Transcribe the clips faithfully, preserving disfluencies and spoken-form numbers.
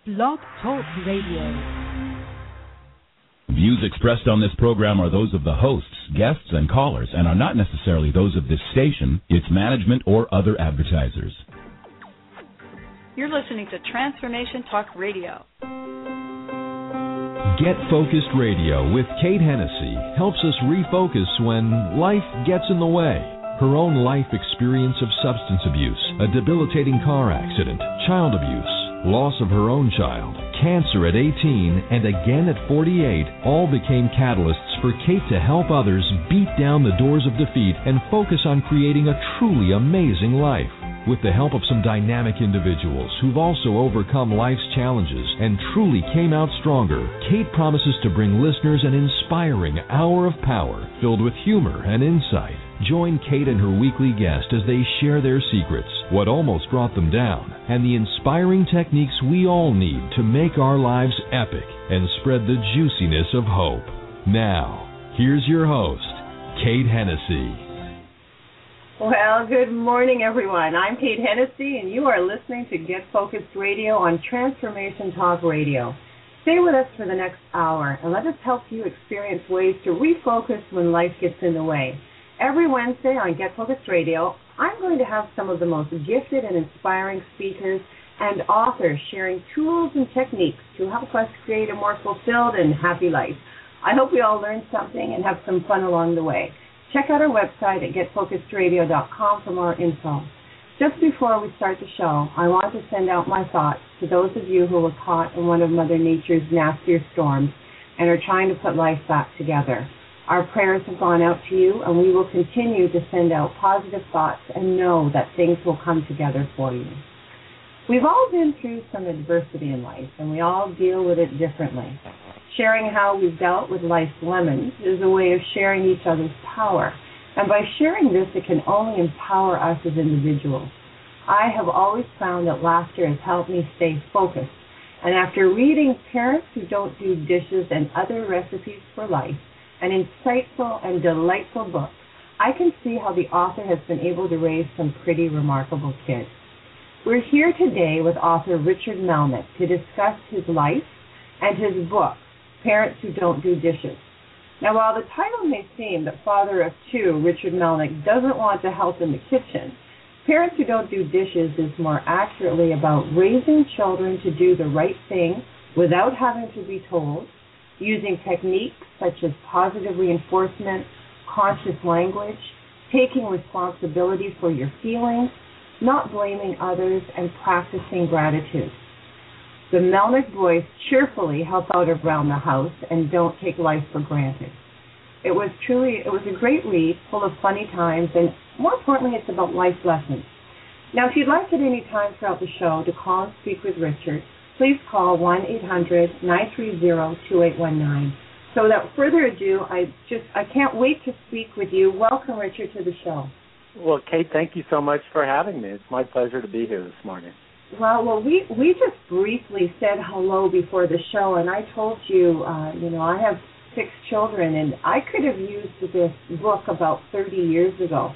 Blog Talk Radio. Views expressed on this program are those of the hosts, guests, and callers, and are not necessarily those of this station, its management, or other advertisers. You're listening to Transformation Talk Radio. Get Focused Radio with Kate Hennessy helps us refocus when life gets in the way. Her own life experience of substance abuse, a debilitating car accident, child abuse, loss of her own child, cancer at eighteen, and again at forty-eight, all became catalysts for Kate to help others beat down the doors of defeat and focus on creating a truly amazing life. With the help of some dynamic individuals who've also overcome life's challenges and truly came out stronger, Kate promises to bring listeners an inspiring hour of power filled with humor and insight. Join Kate and her weekly guest as they share their secrets, what almost brought them down, and the inspiring techniques we all need to make our lives epic and spread the juiciness of hope. Now, here's your host, Kate Hennessy. Well, good morning, everyone. I'm Kate Hennessy, and you are listening to Get Focused Radio on Transformation Talk Radio. Stay with us for the next hour, and let us help you experience ways to refocus when life gets in the way. Every Wednesday on Get Focused Radio, I'm going to have some of the most gifted and inspiring speakers and authors sharing tools and techniques to help us create a more fulfilled and happy life. I hope we all learn something and have some fun along the way. Check out our website at get focused radio dot com for more info. Just before we start the show, I want to send out my thoughts to those of you who were caught in one of Mother Nature's nastier storms and are trying to put life back together. Our prayers have gone out to you, and we will continue to send out positive thoughts and know that things will come together for you. We've all been through some adversity in life, and we all deal with it differently. Sharing how we've dealt with life's lemons is a way of sharing each other's power. And by sharing this, it can only empower us as individuals. I have always found that laughter has helped me stay focused. And after reading Parents Who Don't Do Dishes and Other Recipes for Life, an insightful and delightful book, I can see how the author has been able to raise some pretty remarkable kids. We're here today with author Richard Melnick to discuss his life and his book, Parents Who Don't Do Dishes. Now, while the title may seem that father of two, Richard Melnick, doesn't want to help in the kitchen, Parents Who Don't Do Dishes is more accurately about raising children to do the right thing without having to be told, using techniques such as positive reinforcement, conscious language, taking responsibility for your feelings, not blaming others, and practicing gratitude. The Melnick boys cheerfully help out around the house and don't take life for granted. It was truly, it was a great read, full of funny times, and more importantly, it's about life lessons. Now, if you'd like at any time throughout the show to call and speak with Richard, please call one eight hundred nine three zero two eight one nine. So without further ado, I just, I can't wait to speak with you. Welcome, Richard, to the show. Well, Kate, thank you so much for having me. It's my pleasure to be here this morning. Well, well, we we just briefly said hello before the show, and I told you, uh, you know, I have six children, and I could have used this book about thirty years ago.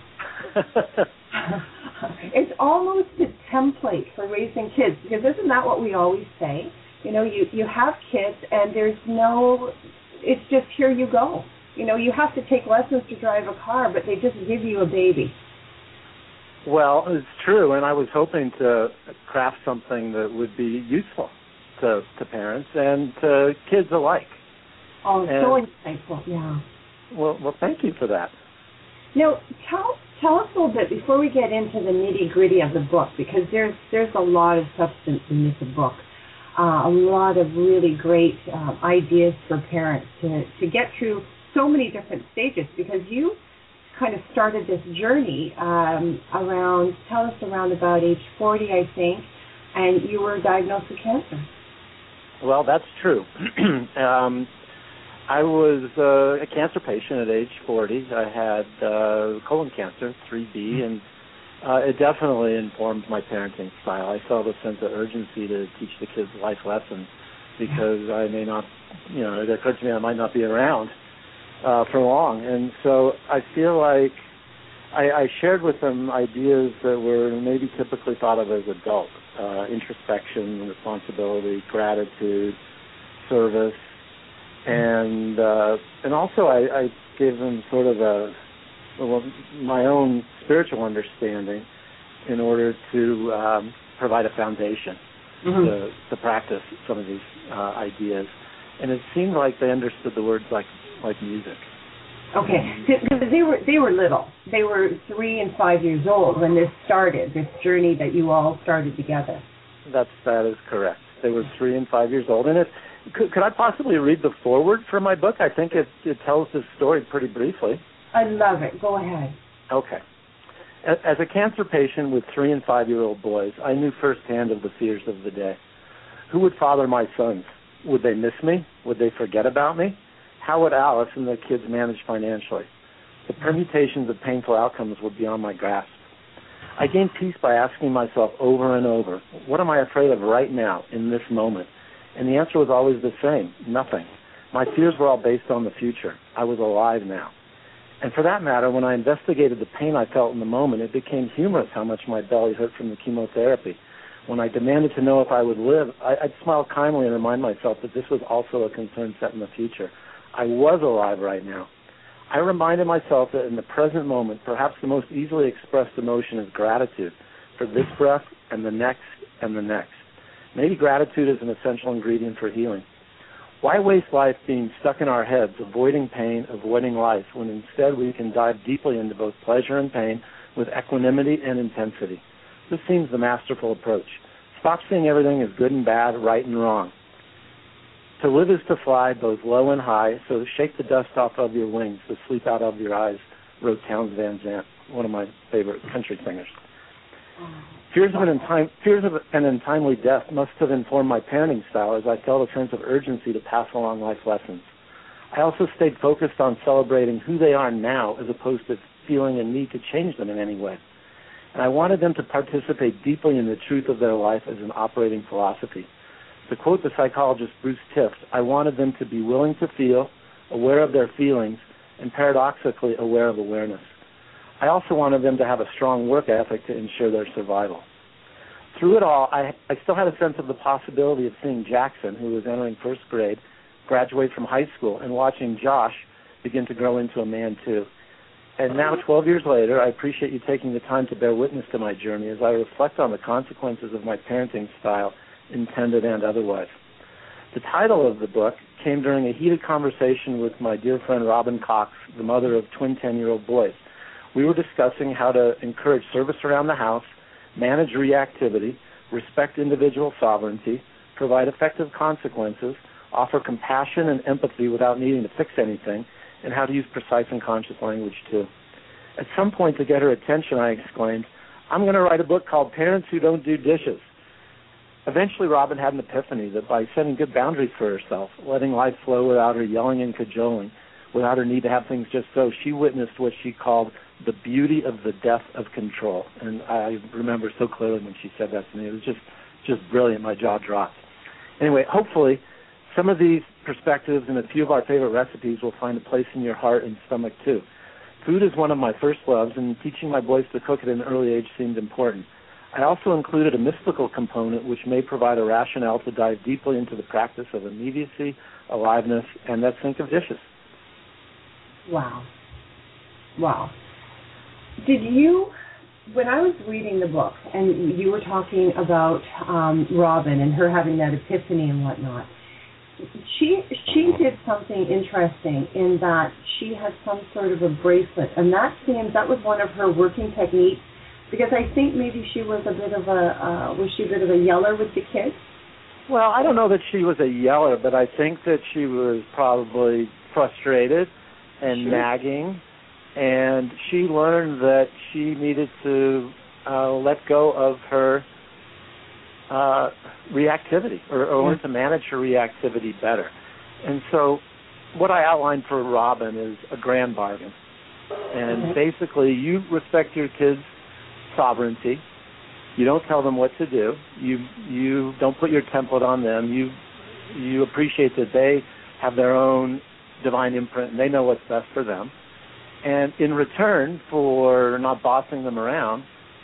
It's almost a template for raising kids, because isn't that what we always say? You know, you, you have kids, and there's no, it's just here you go. You know, you have to take lessons to drive a car, but they just give you a baby. Well, it's true, and I was hoping to craft something that would be useful to, to parents and to kids alike. Oh, and, so insightful, yeah. Well, well, thank you for that. Now, tell tell us a little bit before we get into the nitty-gritty of the book, because there's there's a lot of substance in this book, uh, a lot of really great uh, ideas for parents to, to get through so many different stages, because you kind of started this journey um, around, tell us around about age forty, I think, and you were diagnosed with cancer. Well, that's true. um, I was uh, a cancer patient at age forty. I had uh, colon cancer, three B, and uh, it definitely informed my parenting style. I saw the sense of urgency to teach the kids life lessons, because I may not, you know, it occurred to me I might not be around Uh, for long, and so I feel like I, I shared with them ideas that were maybe typically thought of as adult uh, introspection, responsibility, gratitude, service, and uh, and also I, I gave them sort of a well, my own spiritual understanding in order to um, provide a foundation mm-hmm. to, to practice some of these uh, ideas. And it seemed like they understood the words like like music. Okay, because they were they were little. They were three and five years old when this started, this journey that you all started together. That's that is correct. They were three and five years old. And if could, could I possibly read the foreword for my book? I think it it tells this story pretty briefly. I love it. Go ahead. Okay. As a cancer patient with three and five-year-old boys, I knew firsthand of the fears of the day. Who would father my sons? Would they miss me? Would they forget about me? How would Alice and the kids manage financially? The permutations of painful outcomes were beyond my grasp. I gained peace by asking myself over and over, what am I afraid of right now, in this moment? And the answer was always the same, nothing. My fears were all based on the future. I was alive now. And for that matter, when I investigated the pain I felt in the moment, it became humorous how much my belly hurt from the chemotherapy. When I demanded to know if I would live, I, I'd smile kindly and remind myself that this was also a concern set in the future. I was alive right now. I reminded myself that in the present moment, perhaps the most easily expressed emotion is gratitude for this breath and the next and the next. Maybe gratitude is an essential ingredient for healing. Why waste life being stuck in our heads, avoiding pain, avoiding life, when instead we can dive deeply into both pleasure and pain with equanimity and intensity? This seems the masterful approach. Stop seeing everything as good and bad, right and wrong. To live is to fly, both low and high, so shake the dust off of your wings, the sleep out of your eyes, wrote Townes Van Zandt, one of my favorite country singers. Fears of, an untime, fears of an untimely death must have informed my parenting style as I felt a sense of urgency to pass along life lessons. I also stayed focused on celebrating who they are now as opposed to feeling a need to change them in any way. And I wanted them to participate deeply in the truth of their life as an operating philosophy. To quote the psychologist Bruce Tift, I wanted them to be willing to feel, aware of their feelings, and paradoxically aware of awareness. I also wanted them to have a strong work ethic to ensure their survival. Through it all, I, I still had a sense of the possibility of seeing Jackson, who was entering first grade, graduate from high school, and watching Josh begin to grow into a man too. And now, twelve years later, I appreciate you taking the time to bear witness to my journey as I reflect on the consequences of my parenting style, intended and otherwise. The title of the book came during a heated conversation with my dear friend Robin Cox, the mother of twin ten-year-old boys. We were discussing how to encourage service around the house, manage reactivity, respect individual sovereignty, provide effective consequences, offer compassion and empathy without needing to fix anything, and how to use precise and conscious language too. At some point, to get her attention, I exclaimed, I'm going to write a book called Parents Who Don't Do Dishes. Eventually, Robin had an epiphany that by setting good boundaries for herself, letting life flow without her yelling and cajoling, without her need to have things just so, she witnessed what she called the beauty of the death of control. And I remember so clearly when she said that to me. It was just, just brilliant. My jaw dropped. Anyway, hopefully, some of these perspectives and a few of our favorite recipes will find a place in your heart and stomach, too. Food is one of my first loves, and teaching my boys to cook at an early age seemed important. I also included a mystical component which may provide a rationale to dive deeply into the practice of immediacy, aliveness, and that sink of dishes. Wow. Wow. Did you, when I was reading the book, and you were talking about um, Robin and her having that epiphany and whatnot, she she did something interesting in that she had some sort of a bracelet, and that seems, that was one of her working techniques, because I think maybe she was a bit of a, uh, was she a bit of a yeller with the kids? Well, I don't know that she was a yeller, but I think that she was probably frustrated and sure. nagging, and she learned that she needed to uh, let go of her uh, reactivity, or, or learn to manage her reactivity better. And so what I outlined for Robin is a grand bargain. And okay. basically, you respect your kids' sovereignty. You don't tell them what to do. You you don't put your template on them. You you appreciate that they have their own divine imprint and they know what's best for them. And in return for not bossing them around,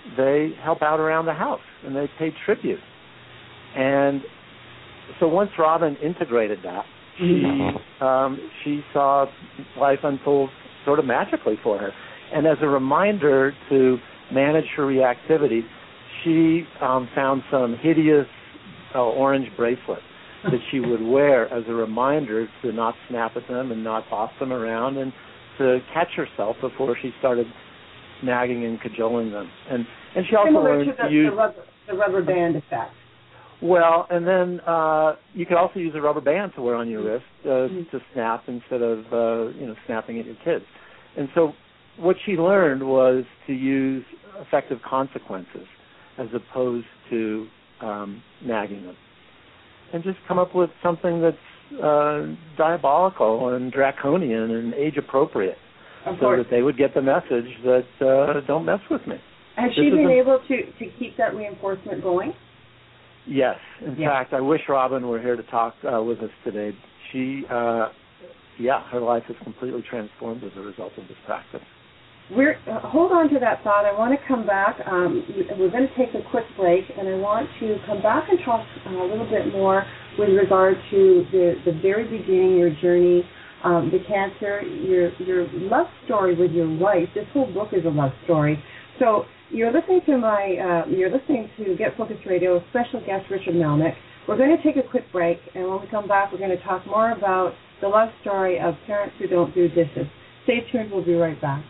they help out around the house, and they pay tribute. And so once Robin integrated that, she um, she saw life unfold sort of magically for her. And as a reminder to manage her reactivity, she um, found some hideous uh, orange bracelets that she would wear as a reminder to not snap at them and not boss them around, and to catch herself before she started nagging and cajoling them. And and she also Similar learned to the, to use the rubber, the rubber band effect. Well, and then uh, you could also use a rubber band to wear on your wrist uh, mm-hmm. to snap instead of uh, you know snapping at your kids. And so what she learned was to use effective consequences as opposed to um, nagging them, and just come up with something that's uh, diabolical and draconian and age appropriate, of so course. that they would get the message that uh, don't mess with me. Has this she been a, able to, to keep that reinforcement going? Yes. In yeah. fact, I wish Robin were here to talk uh, with us today. She, uh, yeah, her life is completely transformed as a result of this practice. We're uh, hold on to that thought. I want to come back. Um, we're going to take a quick break, and I want to come back and talk uh, a little bit more with regard to the, the very beginning, your journey, um, the cancer, your your love story with your wife. This whole book is a love story. So you're listening to my uh, you're listening to Get Focused Radio, special guest Richard Melnick. We're going to take a quick break, and when we come back, we're going to talk more about the love story of parents who don't do dishes. Stay tuned. We'll be right back.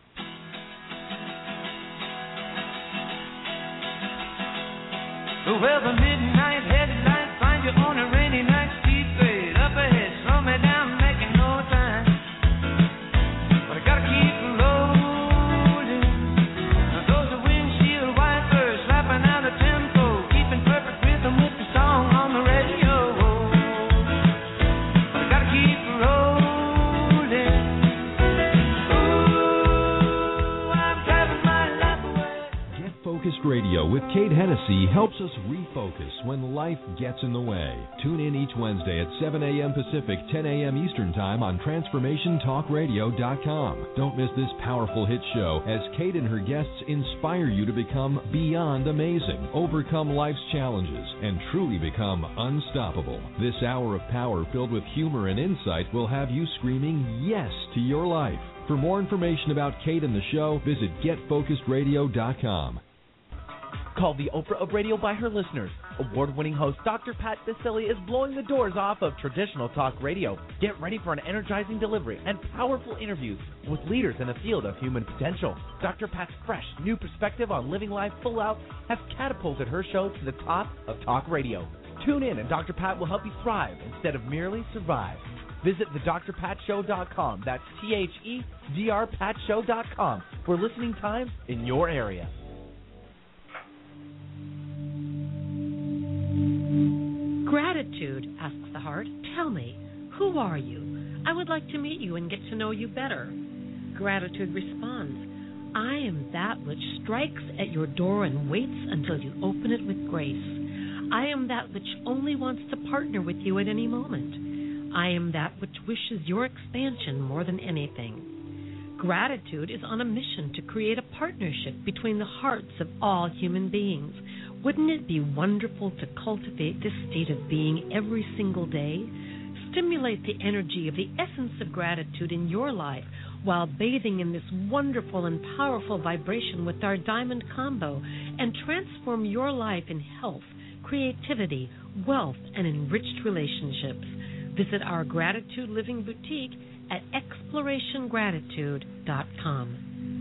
Well, the midnight headlights find you on a rainy night, speed fade up ahead, slow me down, making no time. But I gotta keep rolling. Those are windshield wipers slapping out a tempo, keeping perfect rhythm with the song on the radio. But I gotta keep rolling. Ooh, I'm driving my life away. Get Focused Radio with Kate Hennessy helps us refocus when life gets in the way. Tune in each Wednesday at seven a.m. Pacific, ten a.m. Eastern Time on Transformation Talk Radio dot com. Don't miss this powerful hit show as Kate and her guests inspire you to become beyond amazing, overcome life's challenges, and truly become unstoppable. This hour of power filled with humor and insight will have you screaming yes to your life. For more information about Kate and the show, visit Get Focused Radio dot com. Called the Oprah of radio by her listeners, award-winning host Doctor Pat Baccili is blowing the doors off of traditional talk radio. Get ready for an energizing delivery and powerful interviews with leaders in the field of human potential. Doctor Pat's fresh, new perspective on living life full out has catapulted her show to the top of talk radio. Tune in and Doctor Pat will help you thrive instead of merely survive. Visit the Dr Pat Show dot com. That's T H E D R Pat Show dot com for listening times in your area. Gratitude, asks the heart. Tell me, who are you? I would like to meet you and get to know you better. Gratitude responds, I am that which strikes at your door and waits until you open it with grace. I am that which only wants to partner with you at any moment. I am that which wishes your expansion more than anything. Gratitude is on a mission to create a partnership between the hearts of all human beings. Wouldn't it be wonderful to cultivate this state of being every single day? Stimulate the energy of the essence of gratitude in your life while bathing in this wonderful and powerful vibration with our Diamond Combo, and transform your life in health, creativity, wealth, and enriched relationships. Visit our Gratitude Living Boutique at exploration gratitude dot com.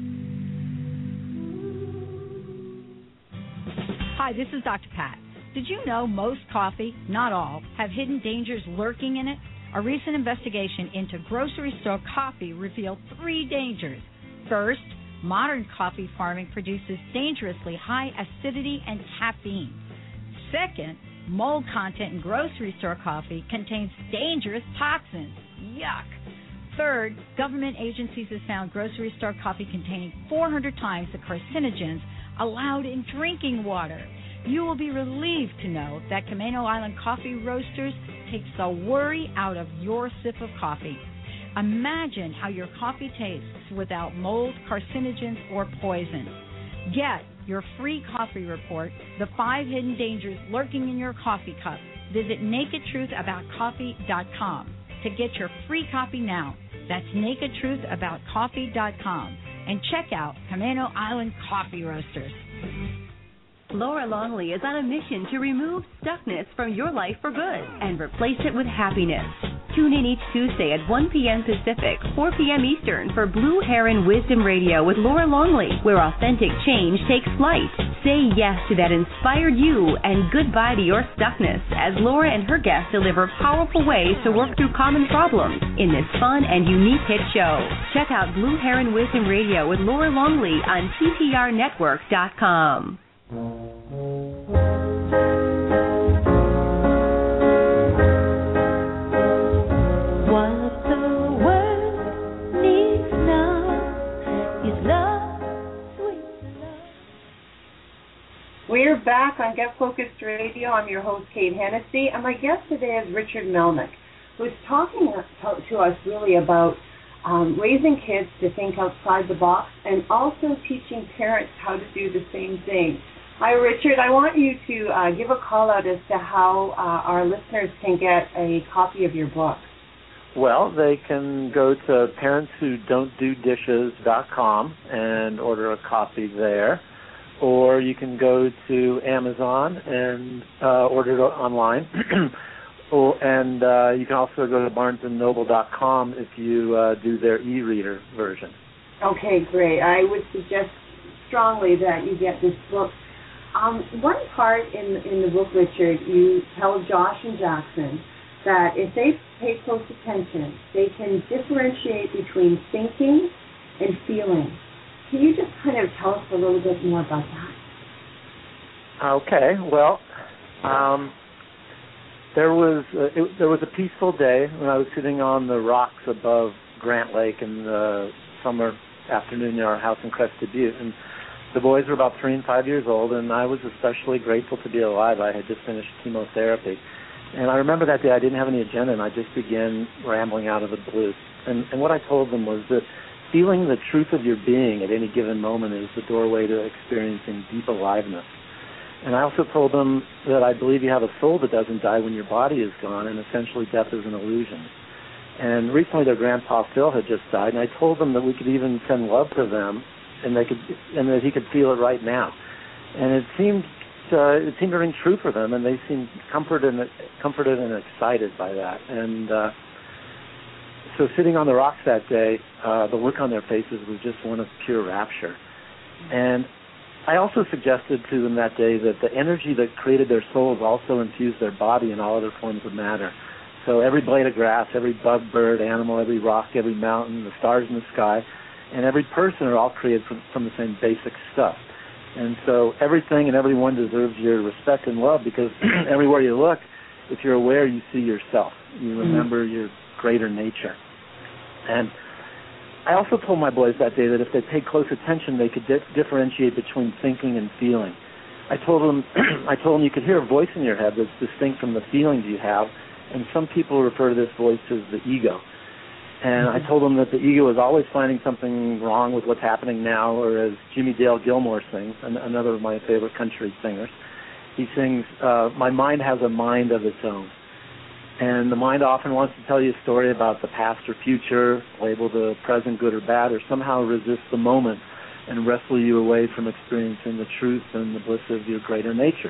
Hi, this is Doctor Pat. Did you know most coffee, not all, have hidden dangers lurking in it? A recent investigation into grocery store coffee revealed three dangers. First, modern coffee farming produces dangerously high acidity and caffeine. Second, mold content in grocery store coffee contains dangerous toxins. Yuck. Third, government agencies have found grocery store coffee containing four hundred times the carcinogens allowed in drinking water. You will be relieved to know that Camano Island Coffee Roasters takes the worry out of your sip of coffee. Imagine how your coffee tastes without mold, carcinogens, or poison. Get your free coffee report, The Five Hidden Dangers Lurking in Your Coffee Cup, visit naked truth about coffee dot com to get your free copy now. That's naked truth about coffee dot com. And check out Camano Island Coffee Roasters. Laura Longley is on a mission to remove stuckness from your life for good and replace it with happiness. Tune in each Tuesday at one p.m. Pacific, four p.m. Eastern for Blue Heron Wisdom Radio with Laura Longley, where authentic change takes flight. Say yes to that inspired you and goodbye to your stuckness as Laura and her guests deliver powerful ways to work through common problems in this fun and unique hit show. Check out Blue Heron Wisdom Radio with Laura Longley on T T R network dot com. What the world needs now is love, sweet love. We're back on Get Focused Radio. I'm your host, Kate Hennessy, and my guest today is Richard Melnick, who's talking to us really about um, raising kids to think outside the box and also teaching parents how to do the same thing. Hi, Richard. I want you to uh, give a call out as to how uh, our listeners can get a copy of your book. Well, they can go to parents who don't do dishes dot com and order a copy there, or you can go to Amazon and uh, order it online, or, and uh, you can also go to barnes and noble dot com if you uh, do their e-reader version. Okay, great. I would suggest strongly that you get this book. Um, one part in in the book, Richard, you tell Josh and Jackson that if they pay close attention, they can differentiate between thinking and feeling. Can you just kind of tell us a little bit more about that? Okay. Well, um, there was uh, it, there was a peaceful day when I was sitting on the rocks above Grant Lake in the summer afternoon near our house in Crested Butte, and the boys were about three and five years old, and I was especially grateful to be alive. I had just finished chemotherapy. And I remember that day I didn't have any agenda, and I just began rambling out of the blue. And, and what I told them was that feeling the truth of your being at any given moment is the doorway to experiencing deep aliveness. And I also told them that I believe you have a soul that doesn't die when your body is gone, and essentially death is an illusion. And recently their grandpa Phil had just died, and I told them that we could even send love to them, and they could, and that he could feel it right now, and it seemed, uh, it seemed to ring true for them, and they seemed comforted and comforted and excited by that. And uh, so, sitting on the rocks that day, uh, the look on their faces was just one of pure rapture. And I also suggested to them that day that the energy that created their souls also infused their body in all other forms of matter. So every blade of grass, every bug, bird, animal, every rock, every mountain, the stars in the sky, and every person are all created from, from the same basic stuff. And so everything and everyone deserves your respect and love, because everywhere you look, if you're aware, you see yourself. You remember mm-hmm. your greater nature. And I also told my boys that day that if they paid close attention, they could di- differentiate between thinking and feeling. I told them, I told them you could hear a voice in your head that's distinct from the feelings you have, and some people refer to this voice as the ego. And I told them that the ego is always finding something wrong with what's happening now, or as Jimmy Dale Gilmore sings, an- another of my favorite country singers, he sings, uh, my mind has a mind of its own. And the mind often wants to tell you a story about the past or future, label the present good or bad, or somehow resist the moment and wrestle you away from experiencing the truth and the bliss of your greater nature.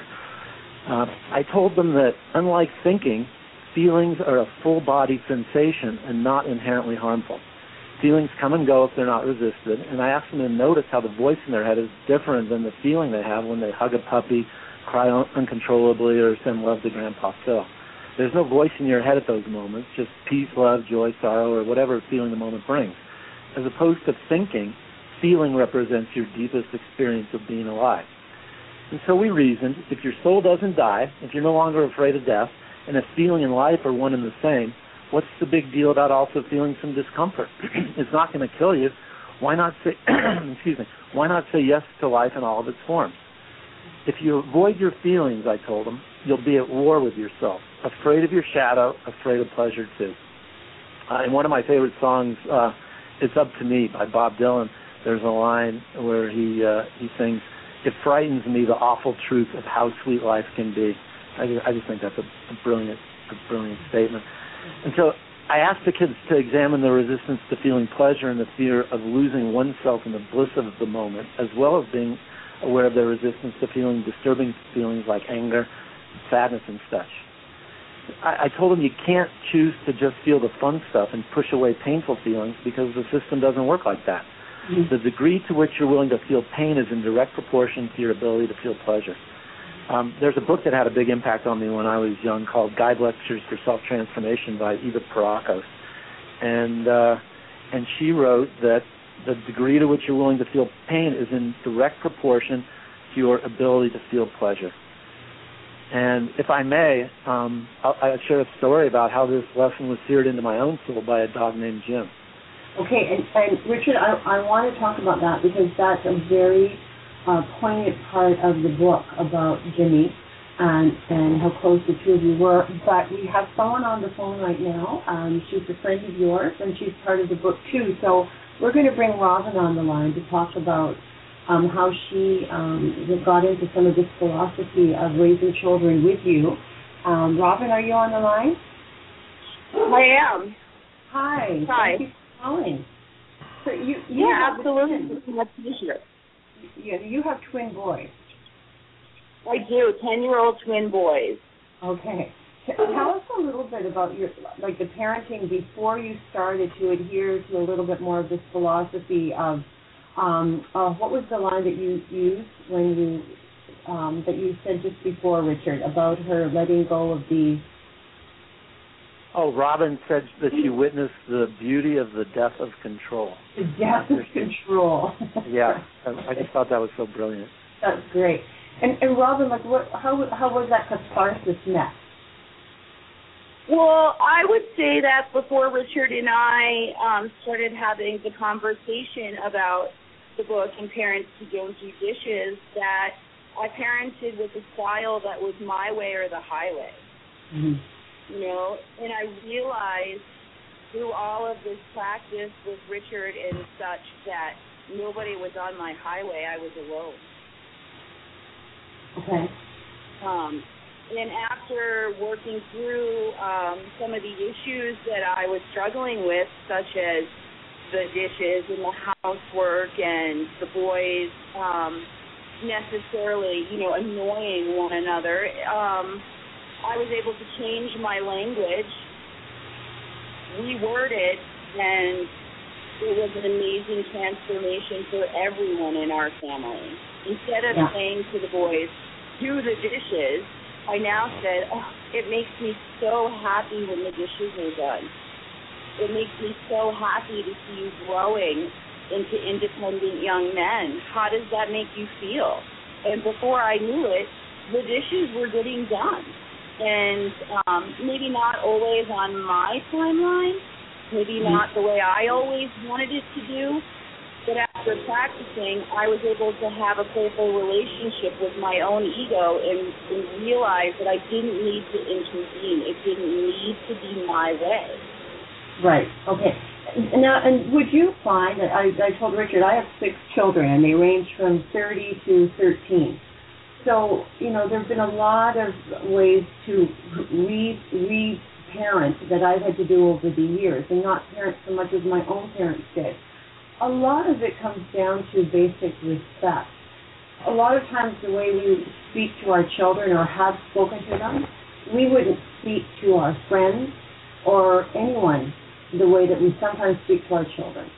Uh, I told them that, unlike thinking, feelings are a full-body sensation and not inherently harmful. Feelings come and go if they're not resisted, and I asked them to notice how the voice in their head is different than the feeling they have when they hug a puppy, cry un- uncontrollably, or send love to Grandpa Phil. There's no voice in your head at those moments, just peace, love, joy, sorrow, or whatever feeling the moment brings. As opposed to thinking, feeling represents your deepest experience of being alive. And so we reasoned, if your soul doesn't die, if you're no longer afraid of death, and if feeling and life are one and the same, what's the big deal about also feeling some discomfort? It's not going to kill you. Why not say, excuse me, why not say yes to life in all of its forms? If you avoid your feelings, I told them, you'll be at war with yourself, afraid of your shadow, afraid of pleasure too. Uh, in one of my favorite songs, uh, It's Up to Me by Bob Dylan, there's a line where he uh, he sings, it frightens me, the awful truth of how sweet life can be. I just, I just think that's a, a brilliant, a brilliant statement. And so I ask the kids to examine the resistance to feeling pleasure and the fear of losing oneself in the bliss of the moment, as well as being aware of their resistance to feeling disturbing feelings like anger, sadness, and such. I, I told them you can't choose to just feel the fun stuff and push away painful feelings because the system doesn't work like that. Mm-hmm. The degree to which you're willing to feel pain is in direct proportion to your ability to feel pleasure. Um, there's a book that had a big impact on me when I was young called Guide Lectures for Self-Transformation by Eva Perakos. And, uh, and she wrote that the degree to which you're willing to feel pain is in direct proportion to your ability to feel pleasure. And if I may, um, I'll, I'll share a story about how this lesson was seared into my own soul by a dog named Jim. Okay, and, and Richard, I, I want to talk about that because that's a very uh, poignant part of the book about Jimmy and, and how close the two of you were. But we have someone on the phone right now. Um, she's a friend of yours, and she's part of the book too. So we're going to bring Robin on the line to talk about um, how she um, got into some of this philosophy of raising children with you. Um, Robin, are you on the line? I am. Hi. Hi. Thank you for calling. So you, you yeah, have absolutely. That's easier. Yeah, you have twin boys. I do, ten-year-old twin boys. Okay. Tell us a little bit about your, like the parenting before you started to adhere to a little bit more of this philosophy of, um, uh, what was the line that you used when you, um, that you said just before, Richard, about her letting go of the... Oh, Robin said that she witnessed the beauty of the death of control. The death of control. Yeah, I just thought that was so brilliant. That's great. And, and Robin, like, what, how how was that catharsis met? Well, I would say that before Richard and I um, started having the conversation about the book and Parents Who Don't Do Dishes, that I parented with a style that was my way or the highway. Mm-hmm. You know, and I realized through all of this practice with Richard and such that nobody was on my highway. I was alone. Okay. Um, and after working through um, some of the issues that I was struggling with, such as the dishes and the housework and the boys um, necessarily, you know, annoying one another, um, I was able to change my language, reword it, and it was an amazing transformation for everyone in our family. Instead of yeah. saying to the boys, do the dishes, I now said, oh, it makes me so happy when the dishes are done. It makes me so happy to see you growing into independent young men. How does that make you feel? And before I knew it, the dishes were getting done. And um, maybe not always on my timeline, maybe mm-hmm. not the way I always wanted it to do, but after practicing, I was able to have a playful relationship with my own ego and, and realize that I didn't need to intervene. It didn't need to be my way. Right. Okay. Now, and would you find that I, I told Richard I have six children, and they range from thirty to thirteen. So, you know, there's been a lot of ways to re, re-parent that I've had to do over the years, and not parent so much as my own parents did. A lot of it comes down to basic respect. A lot of times the way we speak to our children or have spoken to them, we wouldn't speak to our friends or anyone the way that we sometimes speak to our children.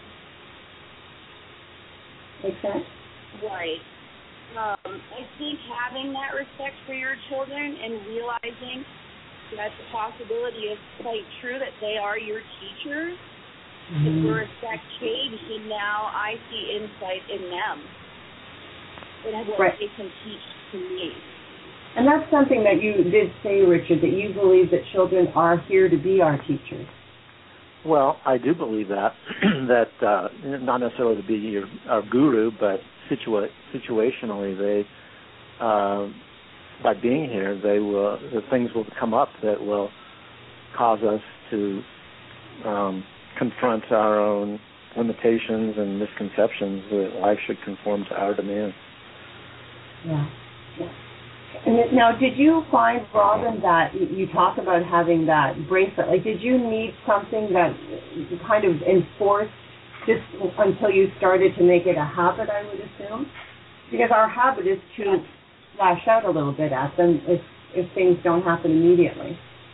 Make sense? Right. Um, I think having that respect for your children and realizing that the possibility is quite true that they are your teachers, mm-hmm. if your respect changed, and now I see insight in them and what right. they can teach to me. And that's something that you did say, Richard, that you believe that children are here to be our teachers. Well, I do believe that, that uh, not necessarily to be your, our guru, but situa- situationally, they, uh, by being here, they will, the things will come up that will cause us to um, confront our own limitations and misconceptions that life should conform to our demands. Yeah. Yeah. And now, did you find, Robin, that you talk about having that bracelet? Like, did you need something that kind of enforced just until you started to make it a habit, I would assume? Because our habit is to lash out a little bit at them if, if things don't happen immediately.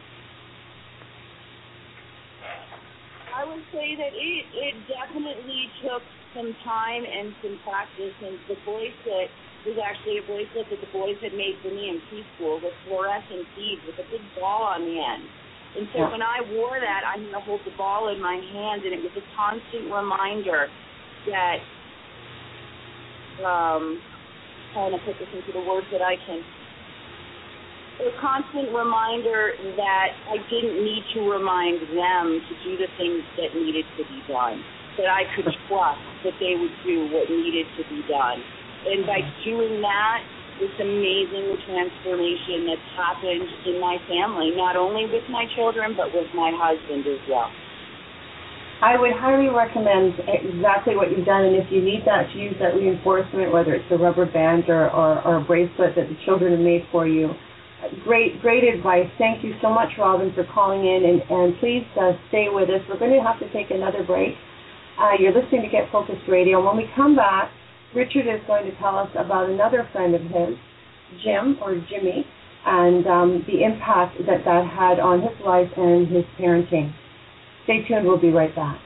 I would say that it, it definitely took some time and some practice, and the bracelet was actually a bracelet that the boys had made for me in preschool with fluorescent beads with a big ball on the end. And so yeah. when I wore that, I'm going to hold the ball in my hand, and it was a constant reminder that, um, trying to put this into the words that I can, a constant reminder that I didn't need to remind them to do the things that needed to be done, that I could trust that they would do what needed to be done. And by doing that, it's amazing the transformation that's happened in my family, not only with my children, but with my husband as well. I would highly recommend exactly what you've done, and if you need that to use that reinforcement, whether it's a rubber band or, or, or a bracelet that the children have made for you, great great advice. Thank you so much, Robin, for calling in, and, and please uh, stay with us. We're going to have to take another break. Uh, you're listening to Get Focused Radio. When we come back, Richard is going to tell us about another friend of his, Jim, or Jimmy, and um, the impact that that had on his life and his parenting. Stay tuned. We'll be right back.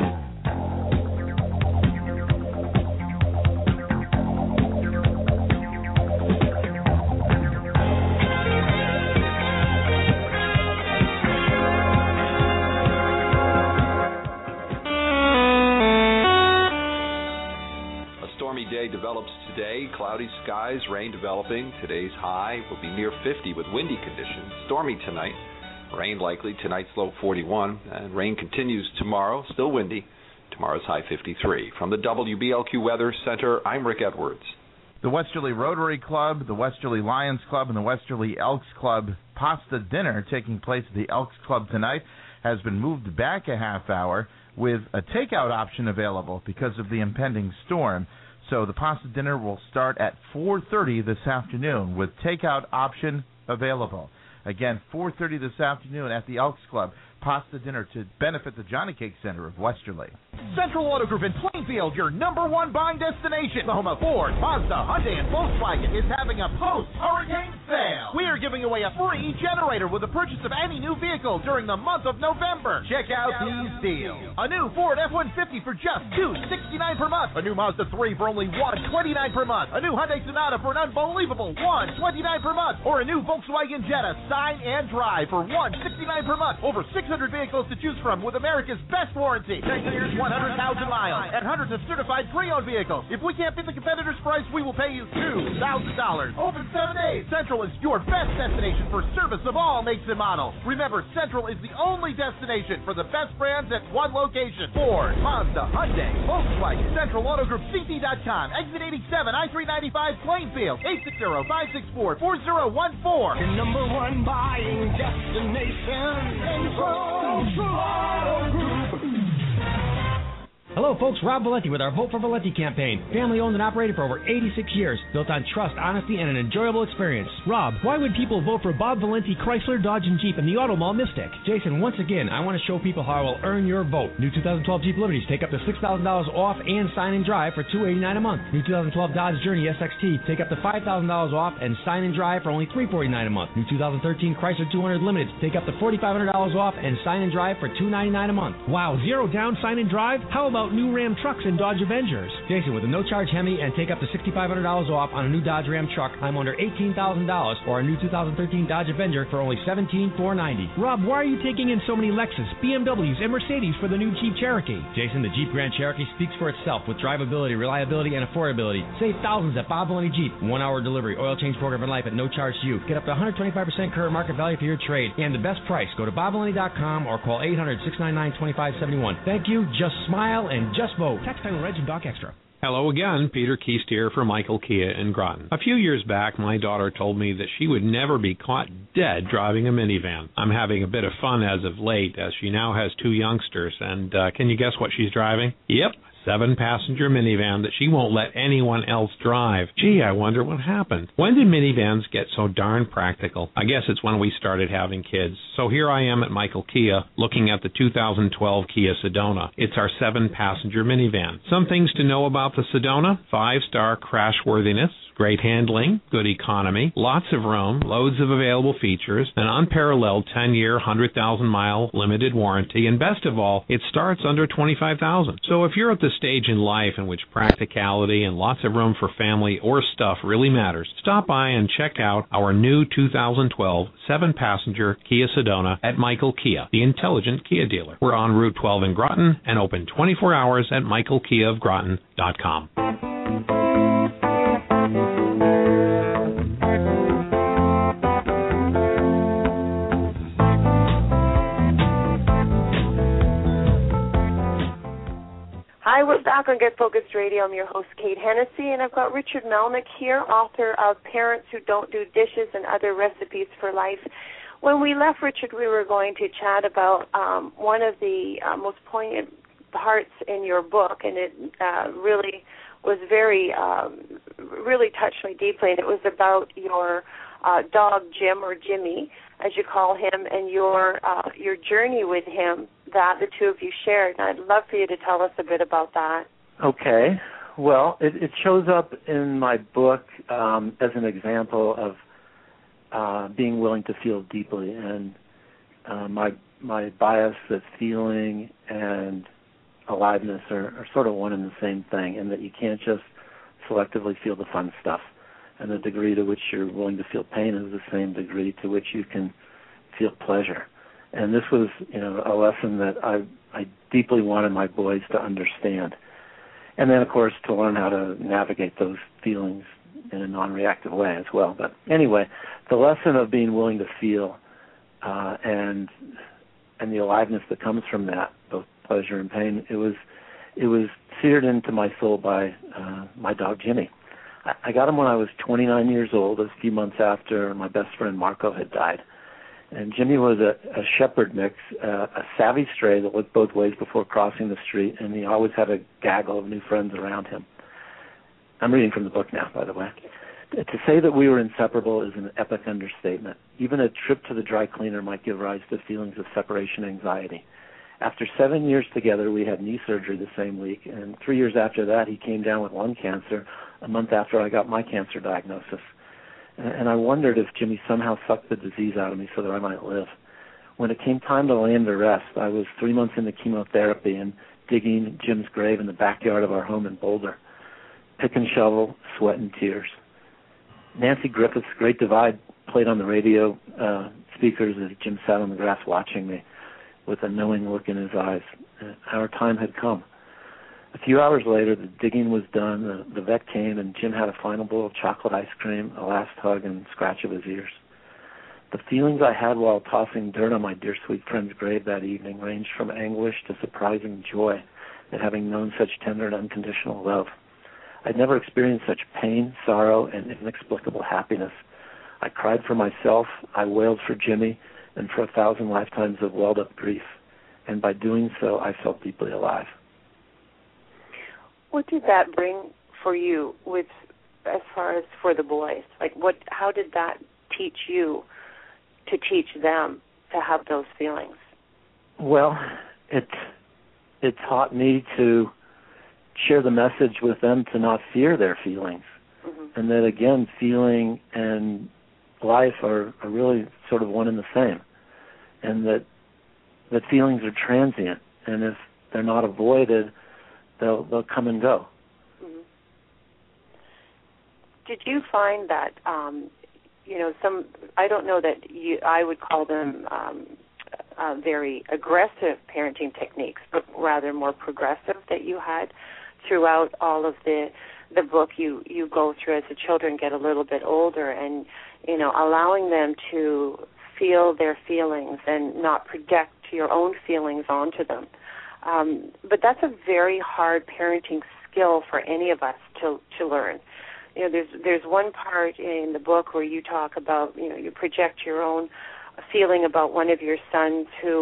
Develops today. Cloudy skies, rain developing. Today's high will be near fifty with windy conditions. Stormy tonight. Rain likely. Tonight's low forty-one. And rain continues tomorrow. Still windy. Tomorrow's high fifty-three. From the W B L Q Weather Center, I'm Rick Edwards. The Westerly Rotary Club, the Westerly Lions Club, and the Westerly Elks Club pasta dinner taking place at the Elks Club tonight has been moved back a half hour with a takeout option available because of the impending storm. So the pasta dinner will start at four thirty this afternoon with takeout option available. Again, four thirty this afternoon at the Elks Club. Pasta dinner to benefit the Johnny Cake Center of Westerly. Central Auto Group in Plainfield, your number one buying destination. The home of Ford, Mazda, Hyundai, and Volkswagen is having a post-hurricane sale. We are giving away a free generator with the purchase of any new vehicle during the month of November. Check out these deals. A new Ford F one fifty for just two hundred sixty-nine dollars per month. A new Mazda three for only one hundred twenty-nine dollars per month. A new Hyundai Sonata for an unbelievable one hundred twenty-nine dollars per month. Or a new Volkswagen Jetta sign and drive for one hundred sixty-nine dollars per month. Over six hundred vehicles to choose from with America's best warranty. ten years, one hundred thousand miles, and hundreds of certified pre-owned vehicles. If we can't beat the competitor's price, we will pay you two thousand dollars. Open seven days. Central is your best destination for service of all makes and models. Remember, Central is the only destination for the best brands at one location. Ford, Mazda, Hyundai, Volkswagen, Central Auto Group, C T dot com, Exit eighty-seven, I three ninety-five, Plainfield, eight six zero, five six four, four zero one four. Your number one buying destination. Central Auto Group. Hello, folks. Rob Valenti with our Vote for Valenti campaign. Family owned and operated for over eighty-six years, built on trust, honesty, and an enjoyable experience. Rob, why would people vote for Bob Valenti, Chrysler, Dodge, and Jeep in the Auto Mall Mystic? Jason, once again, I want to show people how I will earn your vote. New two thousand twelve Jeep Liberties take up to six thousand dollars off and sign and drive for two hundred eighty-nine dollars a month. New two thousand twelve Dodge Journey S X T take up to five thousand dollars off and sign and drive for only three hundred forty-nine dollars a month. New two thousand thirteen Chrysler two hundred Limited take up to four thousand five hundred dollars off and sign and drive for two hundred ninety-nine dollars a month. Wow, zero down, sign and drive? How about new Ram trucks and Dodge Avengers? Jason, with a no-charge Hemi and take up to six thousand five hundred dollars off on a new Dodge Ram truck, I'm under eighteen thousand dollars, or a new two thousand thirteen Dodge Avenger for only seventeen thousand four hundred ninety dollars. Rob, why are you taking in so many Lexus, B M Ws, and Mercedes for the new Jeep Cherokee? Jason, the Jeep Grand Cherokee speaks for itself with drivability, reliability, and affordability. Save thousands at Bob Valenti Jeep. One-hour delivery, oil change program, and life at no charge to you. Get up to one hundred twenty-five percent current market value for your trade. And the best price, go to bob valenti dot com or call eight hundred, six nine nine, two five seven one. Thank you, just smile, and just vote. Tax title reg and doc extra. Hello again, Peter Keast here for Michael Kia in Groton. A few years back, my daughter told me that she would never be caught dead driving a minivan. I'm having a bit of fun as of late, as she now has two youngsters, and uh, can you guess what she's driving? Yep, seven-passenger minivan that she won't let anyone else drive. Gee, I wonder what happened. When did minivans get so darn practical? I guess it's when we started having kids. So here I am at Michael Kia looking at the two thousand twelve Kia Sedona. It's our seven-passenger minivan. Some things to know about the Sedona: five-star crashworthiness, great handling, good economy, lots of room, loads of available features, an unparalleled ten-year, one hundred thousand mile limited warranty, and best of all, it starts under twenty-five thousand dollars. So if you're at the stage in life in which practicality and lots of room for family or stuff really matters, stop by and check out our new two thousand twelve seven-passenger Kia Sedona at Michael Kia, the intelligent Kia dealer. We're on Route twelve in Groton and open twenty-four hours at michael kia of groton dot com. Hi, we're back on Get Focused Radio. I'm your host, Kate Hennessy, and I've got Richard Melnick here, author of Parents Who Don't Do Dishes and Other Recipes for Life. When we left Richard, we were going to chat about um, one of the uh, most poignant parts in your book, and it uh, really was very, um, really touched me deeply, and it was about your uh, dog, Jim, or Jimmy, as you call him, and your uh, your journey with him that the two of you shared. And I'd love for you to tell us a bit about that. Okay. Well, it, it shows up in my book um, as an example of uh, being willing to feel deeply, and uh, my my bias that feeling and aliveness are, are sort of one and the same thing, and that you can't just selectively feel the fun stuff. And the degree to which you're willing to feel pain is the same degree to which you can feel pleasure. And this was, you know, a lesson that I I deeply wanted my boys to understand. And then, of course, to learn how to navigate those feelings in a non-reactive way as well. But anyway, the lesson of being willing to feel uh, and and the aliveness that comes from that, both pleasure and pain, it was it was seared into my soul by uh, my dog Jimmy. I got him when I was twenty-nine years old, a few months after my best friend Marco had died. And Jimmy was a, a shepherd mix, uh, a savvy stray that looked both ways before crossing the street, and he always had a gaggle of new friends around him. I'm reading from the book now, by the way. To say that we were inseparable is an epic understatement. Even a trip to the dry cleaner might give rise to feelings of separation anxiety. After seven years together, we had knee surgery the same week, and three years after that, he came down with lung cancer a month after I got my cancer diagnosis. And I wondered if Jimmy somehow sucked the disease out of me so that I might live. When it came time to lay him to rest, I was three months into chemotherapy and digging Jim's grave in the backyard of our home in Boulder. Pick and shovel, sweat and tears. Nancy Griffith's Great Divide played on the radio uh, speakers as Jim sat on the grass watching me with a knowing look in his eyes. Our time had come. A few hours later, the digging was done, the, the vet came, and Jim had a final bowl of chocolate ice cream, a last hug, and scratch of his ears. The feelings I had while tossing dirt on my dear sweet friend's grave that evening ranged from anguish to surprising joy at having known such tender and unconditional love. I'd never experienced such pain, sorrow, and inexplicable happiness. I cried for myself, I wailed for Jimmy, and for a thousand lifetimes of welled-up grief. And by doing so, I felt deeply alive. What did that bring for you with, as far as for the boys? Like, what? How did that teach you to teach them to have those feelings? Well, it it taught me to share the message with them to not fear their feelings, mm-hmm. and that again, feeling and life are, are really sort of one and the same, and that that feelings are transient, and if they're not avoided, they'll they'll come and go. Mm-hmm. Did you find that um, you know some? I don't know that you. I would call them um, uh, very aggressive parenting techniques, but rather more progressive that you had throughout all of the the book. You you go through as the children get a little bit older, and you know allowing them to feel their feelings and not project your own feelings onto them. Um, but that's a very hard parenting skill for any of us to to learn. You know, there's there's one part in the book where you talk about, you know, you project your own feeling about one of your sons who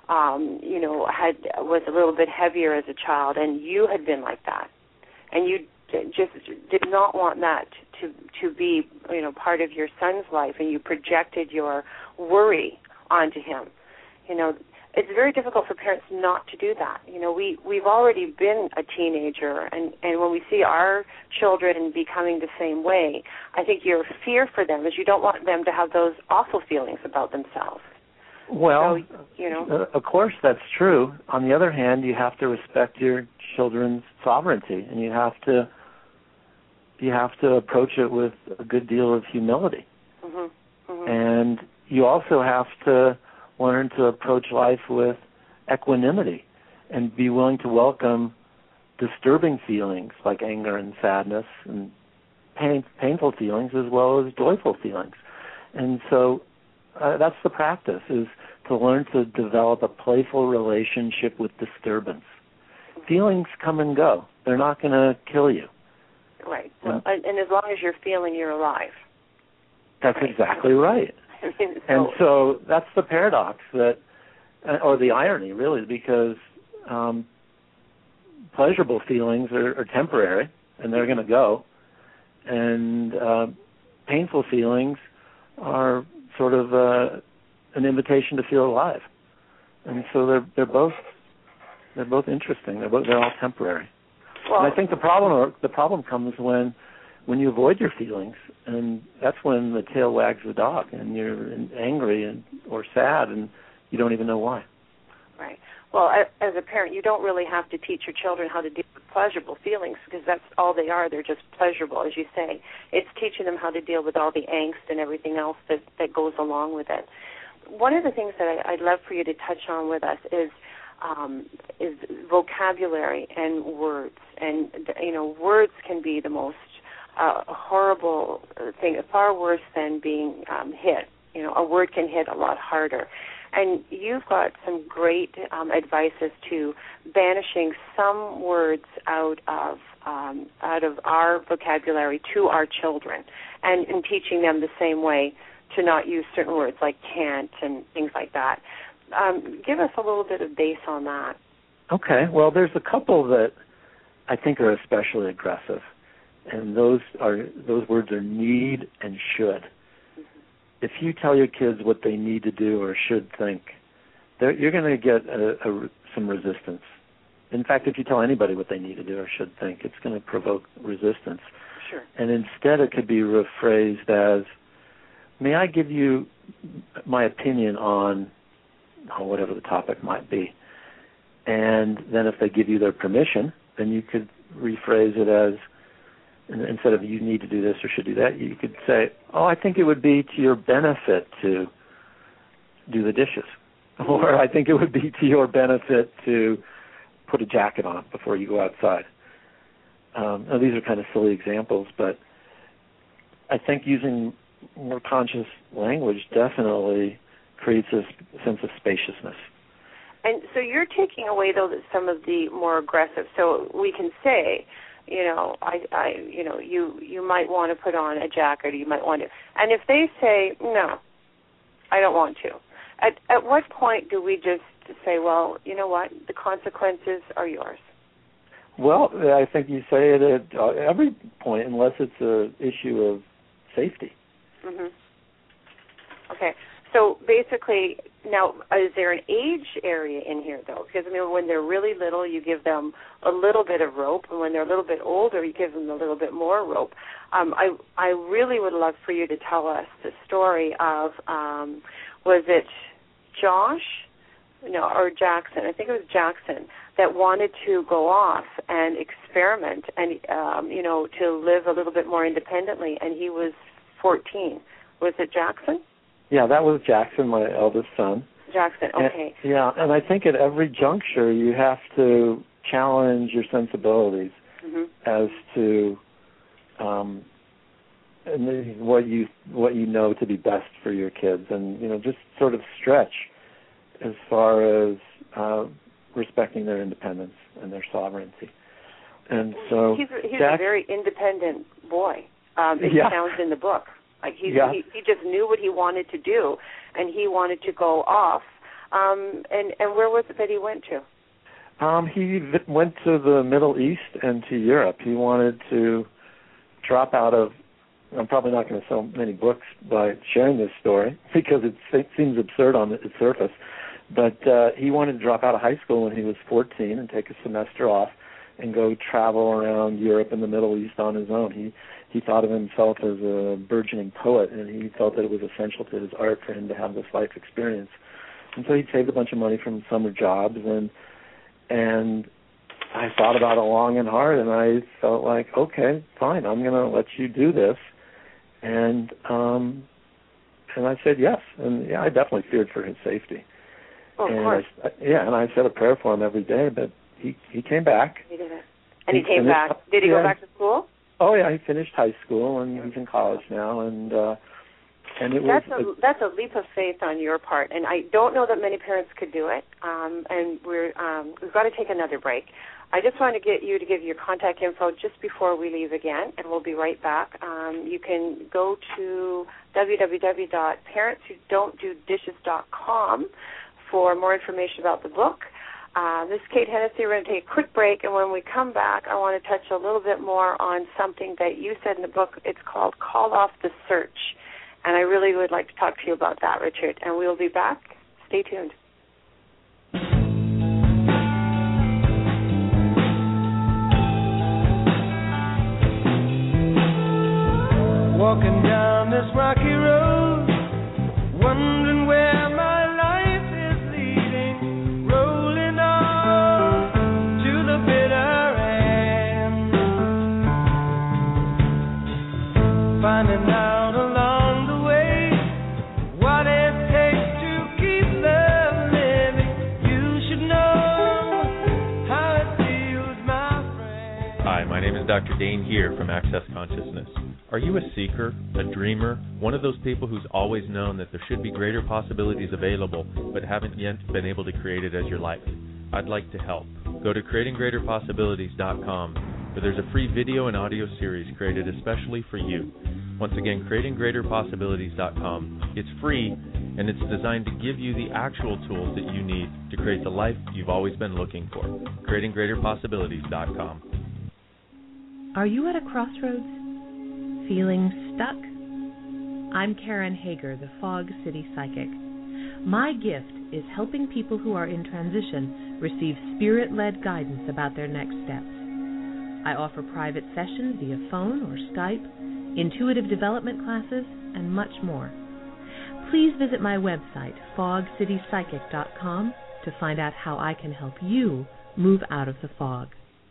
um, you know, had was a little bit heavier as a child, and you had been like that, and you just did not want that to to be, you know, part of your son's life, and you projected your worry onto him. You know, it's very difficult for parents not to do that. You know, we, we've already been a teenager, and, and when we see our children becoming the same way, I think your fear for them is you don't want them to have those awful feelings about themselves. Well, so, you know, uh, of course that's true. On the other hand, you have to respect your children's sovereignty, and you have to you have to approach it with a good deal of humility. Mm-hmm. Mm-hmm. And you also have to learn to approach life with equanimity and be willing to welcome disturbing feelings like anger and sadness and pain, painful feelings as well as joyful feelings. And so uh, that's the practice, is to learn to develop a playful relationship with disturbance. Feelings come and go. They're not going to kill you. Right. Well, and, and as long as you're feeling, you're alive. That's right. exactly right. I mean, so, and so that's the paradox, that, or the irony, really, because um, pleasurable feelings are, are temporary, and they're going to go, and uh, painful feelings are sort of uh, an invitation to feel alive. And so they're they're both they're both interesting. They're both, they're all temporary. Well, and I think the problem the problem comes when when you avoid your feelings, and that's when the tail wags the dog, and you're angry and or sad, and you don't even know why. Right. Well, as a parent, you don't really have to teach your children how to deal with pleasurable feelings, because that's all they are. They're just pleasurable, as you say. It's teaching them how to deal with all the angst and everything else that, that goes along with it. One of the things that I, I'd love for you to touch on with us is um, is vocabulary and words. And, you know, words can be the most uh, horrible thing, far worse than being um, hit. You know, a word can hit a lot harder. And you've got some great um, advice as to banishing some words out of um, out of our vocabulary to our children, and, and teaching them the same way to not use certain words like can't and things like that. Um, give us a little bit of base on that. Okay. Well, there's a couple that I think are especially aggressive, and those are those words are need and should. If you tell your kids what they need to do or should think, you're going to get a, a, some resistance. In fact, if you tell anybody what they need to do or should think, it's going to provoke resistance. Sure. And instead it could be rephrased as, may I give you my opinion on oh, whatever the topic might be? And then if they give you their permission, then you could rephrase it as, instead of you need to do this or should do that, you could say, oh, I think it would be to your benefit to do the dishes. Or I think it would be to your benefit to put a jacket on before you go outside. Um, now, these are kind of silly examples, but I think using more conscious language definitely creates a sense of spaciousness. And so you're taking away, though, some of the more aggressive. So we can say, you know, I, I, you know, you, you might want to put on a jacket, or you might want to. And if they say, no, I don't want to, at at what point do we just say, well, you know what, the consequences are yours? Well, I think you say it at every point, unless it's an issue of safety. Mm-hmm. Okay. So basically, now, is there an age area in here, though? Because, I mean, when they're really little, you give them a little bit of rope, and when they're a little bit older, you give them a little bit more rope. Um, I I really would love for you to tell us the story of, um, was it Josh? No, or Jackson. I think it was Jackson that wanted to go off and experiment and, um, you know, to live a little bit more independently, and he was fourteen. Was it Jackson? Yeah, that was Jackson, my eldest son. Jackson, okay. And, yeah, and I think at every juncture you have to challenge your sensibilities mm-hmm. as to um, and what you what you know to be best for your kids, and you know just sort of stretch as far as uh, respecting their independence and their sovereignty. And so he's, he's Jack, a very independent boy. Um, it yeah. sounds in the book. Like he's, yeah. he, he just knew what he wanted to do, and he wanted to go off Um, and, and where was it that he went to? Um, he v- went to the Middle East and to Europe. He wanted to drop out of, I'm probably not going to sell many books by sharing this story because it, it seems absurd on its surface, but uh, he wanted to drop out of high school when he was fourteen and take a semester off and go travel around Europe and the Middle East on his own. He he thought of himself as a burgeoning poet, and he felt that it was essential to his art for him to have this life experience. And so he saved a bunch of money from summer jobs, and and I thought about it long and hard, and I felt like, okay, fine, I'm going to let you do this. And um, and I said yes, and yeah, I definitely feared for his safety. Oh, of and course. I, yeah, and I said a prayer for him every day, but he he came back. He did it. And he, he came finished, back. Did he yeah. go back to school? Oh yeah, he finished high school and he's in college now, and uh, and it That's was a that's a leap of faith on your part, and I don't know that many parents could do it. Um, and we're um, we've got to take another break. I just want to get you to give your contact info just before we leave again, and we'll be right back. Um, you can go to w w w dot parents who don't do dishes dot com for more information about the book. Uh, this is Kate Hennessy. We're going to take a quick break, and when we come back, I want to touch a little bit more on something that you said in the book. It's called Call Off the Search, and I really would like to talk to you about that, Richard, and we'll be back. Stay tuned. Walking down this rocky road, wondering where my life is leading, rolling on to the bitter end, finding out along the way what it takes to keep love living. You should know how it feels, my friend. Hi, my name is Doctor Dane here from Access Consciousness. Are you a seeker, a dreamer, one of those people who's always known that there should be greater possibilities available but haven't yet been able to create it as your life? I'd like to help. Go to creating greater possibilities dot com, where there's a free video and audio series created especially for you. Once again, creating greater possibilities dot com. It's free, and it's designed to give you the actual tools that you need to create the life you've always been looking for. creating greater possibilities dot com. Are you at a crossroads? Feeling stuck? I'm Karen Hager, the Fog City Psychic. My gift is helping people who are in transition receive spirit-led guidance about their next steps. I offer private sessions via phone or Skype, intuitive development classes, and much more. Please visit my website, fog city psychic dot com, to find out how I can help you move out of the fog.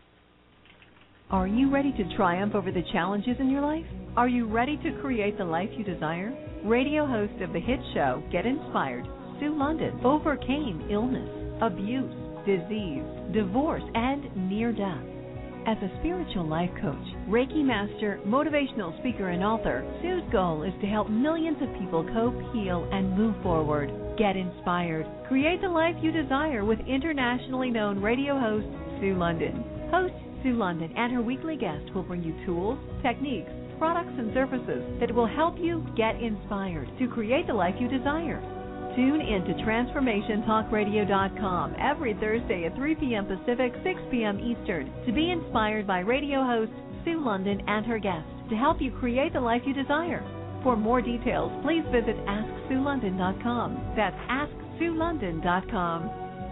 Are you ready to triumph over the challenges in your life? Are you ready to create the life you desire? Radio host of the hit show Get Inspired, Sue London, overcame illness, abuse, disease, divorce, and near death. As a spiritual life coach, Reiki master, motivational speaker, and author, Sue's goal is to help millions of people cope, heal, and move forward. Get inspired. Create the life you desire with internationally known radio host Sue London. Host Sue London and her weekly guest will bring you tools, techniques, products, and services that will help you get inspired to create the life you desire. Tune in to transformation talk radio dot com every Thursday at three p.m. Pacific, six p.m. Eastern to be inspired by radio host Sue London and her guests to help you create the life you desire. For more details, please visit ask sue london dot com. That's ask sue london dot com.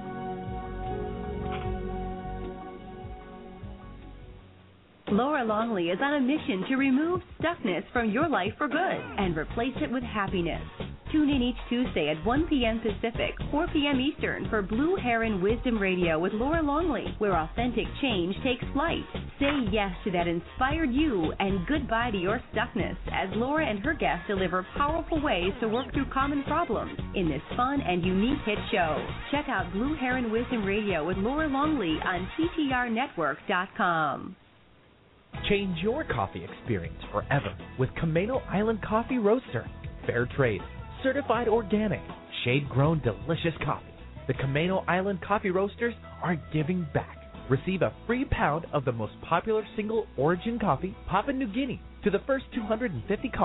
Laura Longley is on a mission to remove stuckness from your life for good and replace it with happiness. Tune in each Tuesday at one p.m. Pacific, four p.m. Eastern for Blue Heron Wisdom Radio with Laura Longley, where authentic change takes flight. Say yes to that inspired you and goodbye to your stuckness as Laura and her guests deliver powerful ways to work through common problems in this fun and unique hit show. Check out Blue Heron Wisdom Radio with Laura Longley on c t r network dot com. Change your coffee experience forever with Camano Island Coffee Roaster. Fair trade, certified organic, shade-grown delicious coffee. The Camano Island Coffee Roasters are giving back. Receive a free pound of the most popular single origin coffee, Papua New Guinea, to the first two hundred fifty callers.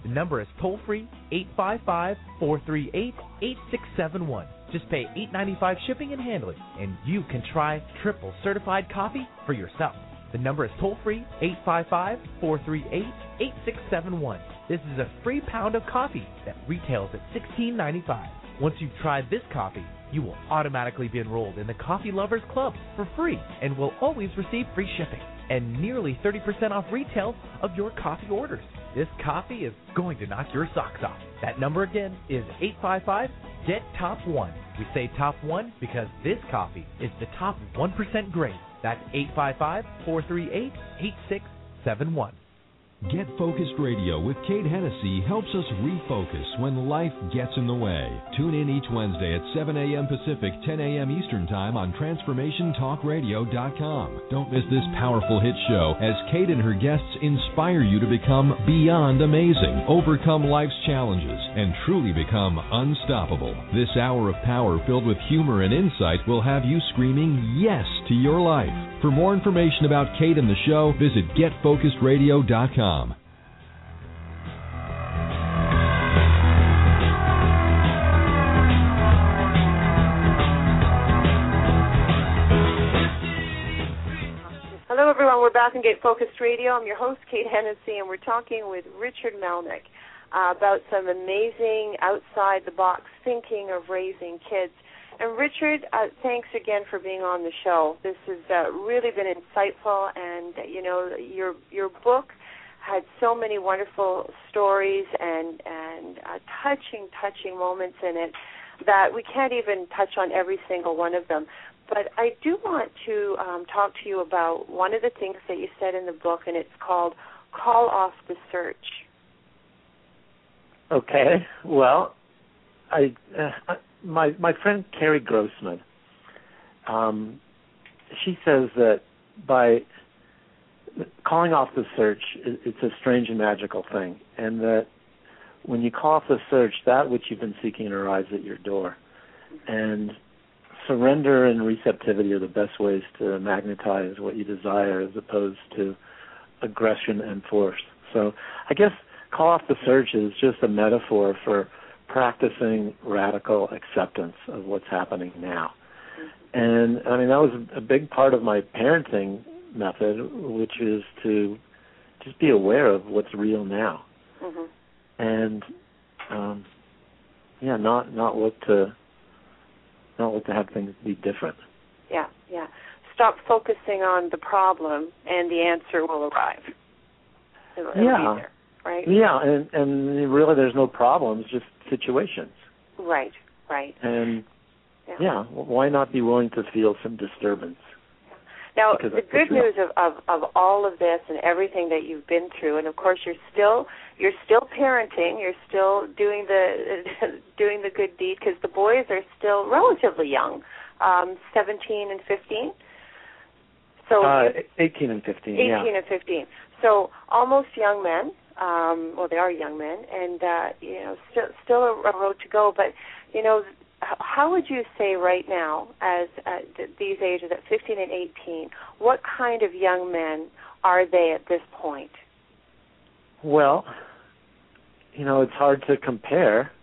The number is toll-free eight five five, four three eight, eight six seven one. Just pay eight dollars and ninety-five cents shipping and handling, and you can try triple certified coffee for yourself. The number is toll-free eight five five, four three eight, eight six seven one. This is a free pound of coffee that retails at sixteen ninety-five. Once you've tried this coffee, you will automatically be enrolled in the Coffee Lovers Club for free and will always receive free shipping and nearly thirty percent off retail of your coffee orders. This coffee is going to knock your socks off. That number again is eight five five, G E T, Top one. We say Top one because this coffee is the top one percent grade. That's eight five five, four three eight, eight six seven one. Get Focused Radio with Kate Hennessy helps us refocus when life gets in the way. Tune in each Wednesday at seven a.m. Pacific, ten a.m. Eastern Time on Transformation Talk Radio dot com. Don't miss this powerful hit show as Kate and her guests inspire you to become beyond amazing, overcome life's challenges, and truly become unstoppable. This hour of power filled with humor and insight will have you screaming yes to your life. For more information about Kate and the show, visit Get Focused Radio dot com. Hello, everyone. We're back on Get Focused Radio. I'm your host, Kate Hennessy, and we're talking with Richard Melnick uh, about some amazing outside-the-box thinking of raising kids. And Richard, uh, thanks again for being on the show. This has uh, really been insightful, and you know your your book had so many wonderful stories and and uh, touching, touching moments in it that we can't even touch on every single one of them. But I do want to um, talk to you about one of the things that you said in the book, and it's called Call Off the Search. Okay. Well, I uh, my my friend Carrie Grossman, um, she says that by calling off the search, it's a strange and magical thing, and that when you call off the search, that which you've been seeking arrives at your door. And surrender and receptivity are the best ways to magnetize what you desire as opposed to aggression and force. So I guess call off the search is just a metaphor for practicing radical acceptance of what's happening now. And, I mean, that was a big part of my parenting method, which is to just be aware of what's real now. Mm-hmm. And, um, yeah, not not look to not look to have things be different. Yeah, yeah. Stop focusing on the problem, and the answer will arrive. It'll, it'll yeah. be there, right? Yeah, and, and really there's no problems, just situations. Right, right. And, yeah. yeah, why not be willing to feel some disturbance? Now, Because the good news of, of, of all of this and everything that you've been through, and of course you're still you're still parenting, you're still doing the doing the good deed because the boys are still relatively young, um, seventeen and fifteen. So uh, eighteen and fifteen. Eighteen yeah. and fifteen. So almost young men. Um, well, they are young men, and uh, you know, still still a, a road to go. But you know. How would you say right now, as at these ages, at fifteen and eighteen, what kind of young men are they at this point? Well, you know, it's hard to compare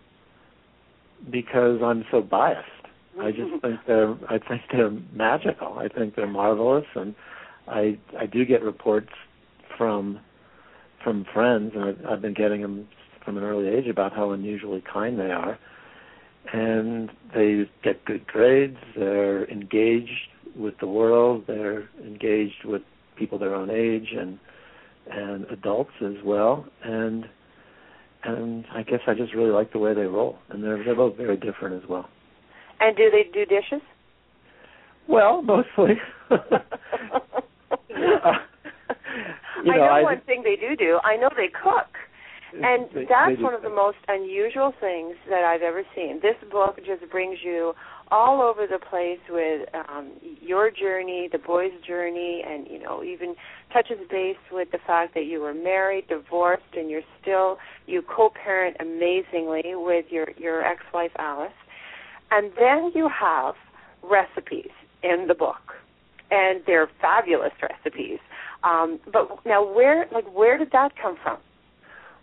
because I'm so biased. I just think they're, I think they're magical. I think they're marvelous, and I, I do get reports from, from friends, and I've, I've been getting them from an early age about how unusually kind they are. And they get good grades, they're engaged with the world, they're engaged with people their own age and and adults as well. And and I guess I just really like the way they roll. And they're they're both very different as well. And do they do dishes? Well, mostly. uh, you know, I know I, one thing they do do. I know they cook. And they, that's they one of the most unusual things that I've ever seen. This book just brings you all over the place with um, your journey, the boys' journey, and, you know, even touches base with the fact that you were married, divorced, and you're still, you co-parent amazingly with your, your ex-wife, Alice. And then you have recipes in the book, and they're fabulous recipes. Um, but now where, like, where did that come from?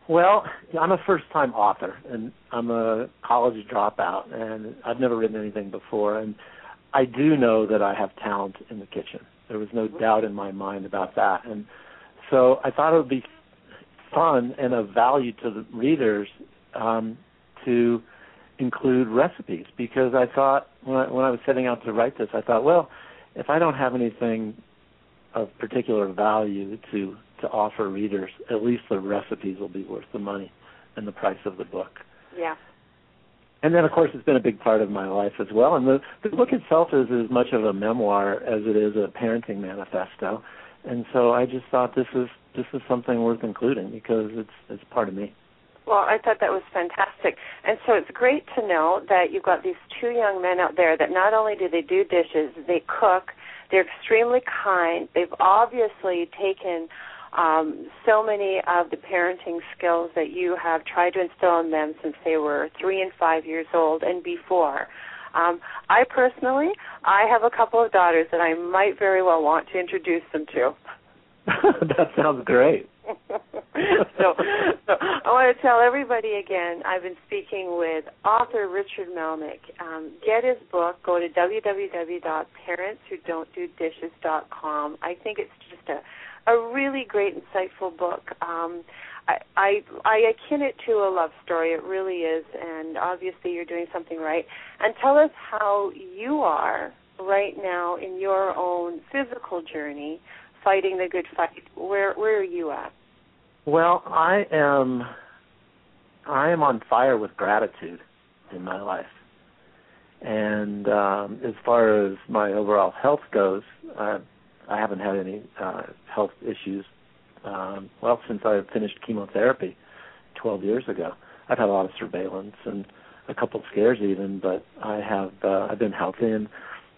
Well, I'm a first-time author, and I'm a college dropout, and I've never written anything before, and I do know that I have talent in the kitchen. There was no doubt in my mind about that, and so I thought it would be fun and of value to the readers um, to include recipes, because I thought when I, when I was setting out to write this, I thought, well, if I don't have anything of particular value to to offer readers, at least the recipes will be worth the money and the price of the book. Yeah. And then, of course, it's been a big part of my life as well. And the, the book itself is as much of a memoir as it is a parenting manifesto. And so I just thought this is this is something worth including because it's it's part of me. Well, I thought that was fantastic. And so it's great to know that you've got these two young men out there that not only do they do dishes, they cook, they're extremely kind. They've obviously taken um, so many of the parenting skills that you have tried to instill in them since they were three and five years old and before. Um, I personally, I have a couple of daughters that I might very well want to introduce them to. That sounds great. so, so I want to tell everybody again, I've been speaking with author Richard Melnick. Um, get his book. Go to w w w dot parents who don't do dishes dot com. I think it's just a, a really great, insightful book. Um, I, I, I akin it to a love story. It really is, and obviously you're doing something right. And tell us how you are right now in your own physical journey, fighting the good fight. Where where are you at? Well, I am I am on fire with gratitude in my life. And um, as far as my overall health goes, uh, I haven't had any uh, health issues, um, well, since I finished chemotherapy twelve years ago. I've had a lot of surveillance and a couple of scares even, but I have uh, I've been healthy, and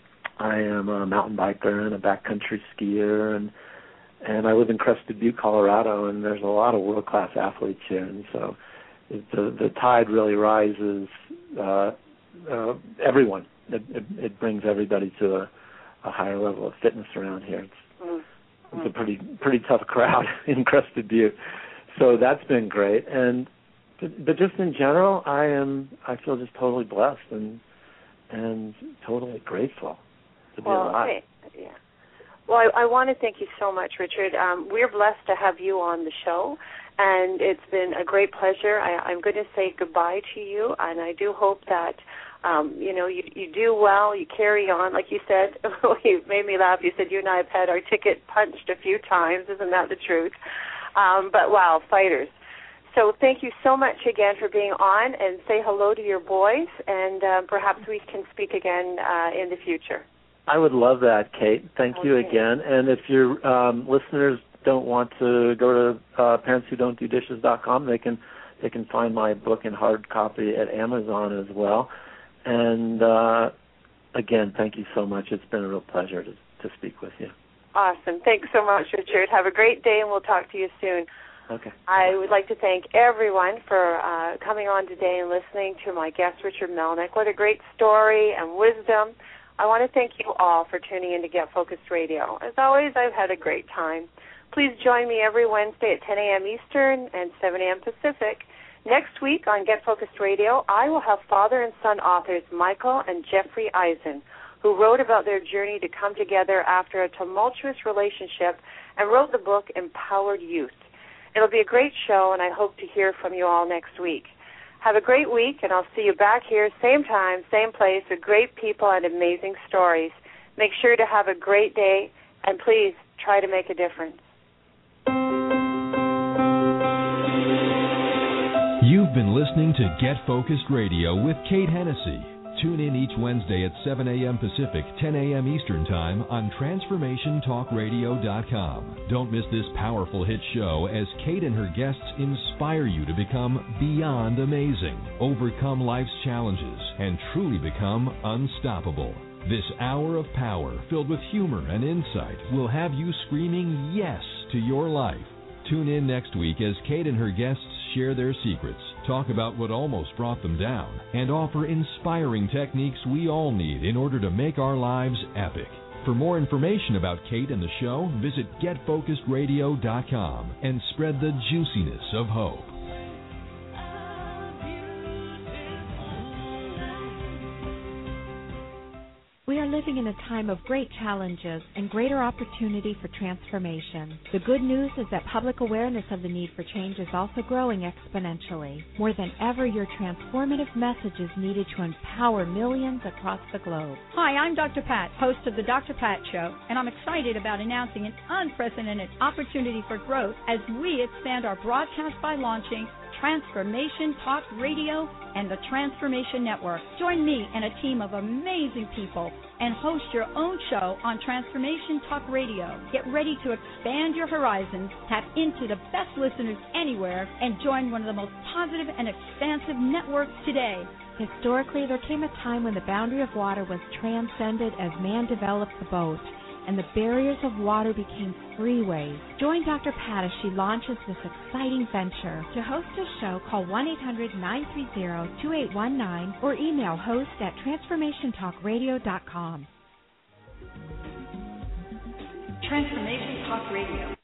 I am a mountain biker and a backcountry skier, and and I live in Crested Butte, Colorado, and there's a lot of world-class athletes here, and so it, the the tide really rises uh, uh, everyone. It, it, it brings everybody to a, a higher level of fitness around here. It's, mm-hmm. it's a pretty pretty tough crowd in Crested Butte, so that's been great. And but, but just in general, I am I feel just totally blessed and and totally grateful to be well, alive. Okay. Yeah. Well, I, I want to thank you so much, Richard. Um, we're blessed to have you on the show, and it's been a great pleasure. I, I'm going to say goodbye to you, and I do hope that, um, you know, you, you do well, you carry on. Like you said, you made me laugh. You said you and I have had our ticket punched a few times. Isn't that the truth? Um, but, wow, fighters. So thank you so much again for being on, and say hello to your boys, and uh, perhaps we can speak again uh, in the future. I would love that, Kate. Thank okay. you again. And if your um, listeners don't want to go to uh, parents who don't do dishes dot com, they can they can find my book in hard copy at Amazon as well. And uh, again, thank you so much. It's been a real pleasure to, to speak with you. Awesome. Thanks so much, Richard. Have a great day, and we'll talk to you soon. Okay. I would like to thank everyone for uh, coming on today and listening to my guest, Richard Melnick. What a great story and wisdom. I want to thank you all for tuning in to Get Focused Radio. As always, I've had a great time. Please join me every Wednesday at ten a.m. Eastern and seven a.m. Pacific. Next week on Get Focused Radio, I will have father and son authors Michael and Jeffrey Eisen, who wrote about their journey to come together after a tumultuous relationship and wrote the book Empowered Youth. It'll be a great show, and I hope to hear from you all next week. Have a great week, and I'll see you back here, same time, same place, with great people and amazing stories. Make sure to have a great day, and please try to make a difference. You've been listening to Get Focused Radio with Kate Hennessy. Tune in each Wednesday at seven a.m. Pacific, ten a.m. Eastern Time on Transformation Talk Radio dot com. Don't miss this powerful hit show as Kate and her guests inspire you to become beyond amazing, overcome life's challenges, and truly become unstoppable. This hour of power, filled with humor and insight, will have you screaming yes to your life. Tune in next week as Kate and her guests share their secrets, talk about what almost brought them down, and offer inspiring techniques we all need in order to make our lives epic. For more information about Kate and the show, visit Get Focused Radio dot com and spread the juiciness of hope. We are living in a time of great challenges and greater opportunity for transformation. The good news is that public awareness of the need for change is also growing exponentially. More than ever, your transformative message is needed to empower millions across the globe. Hi, I'm Doctor Pat, host of the Doctor Pat Show, and I'm excited about announcing an unprecedented opportunity for growth as we expand our broadcast by launching Transformation Talk Radio and the Transformation Network. Join me and a team of amazing people and host your own show on Transformation Talk Radio. Get ready to expand your horizons, tap into the best listeners anywhere, and join one of the most positive and expansive networks today. Historically, there came a time when the boundary of water was transcended as man developed the boat, and the barriers of water became freeways. Join Doctor Pat as she launches this exciting venture. To host a show, call one eight hundred nine three zero two eight one nine or email host at transformation talk radio dot com. Transformation Talk Radio.